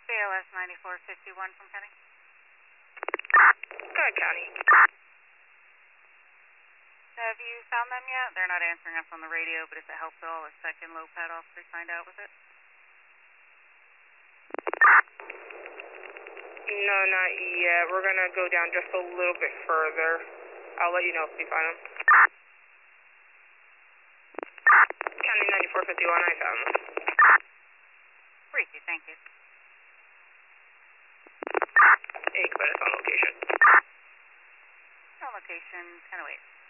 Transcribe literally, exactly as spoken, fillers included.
B L S ninety-four fifty-one from County. Go ahead, County. Have you found them yet? They're not answering us on the radio, but if it helps at all, a second low pad officer signed out with it. No, not yet. We're going to go down just a little bit further. I'll let you know if we find them. County ninety-four fifty-one, I found them. Briefly, thank you. Hey, but it's on location. On location, ten oh eight.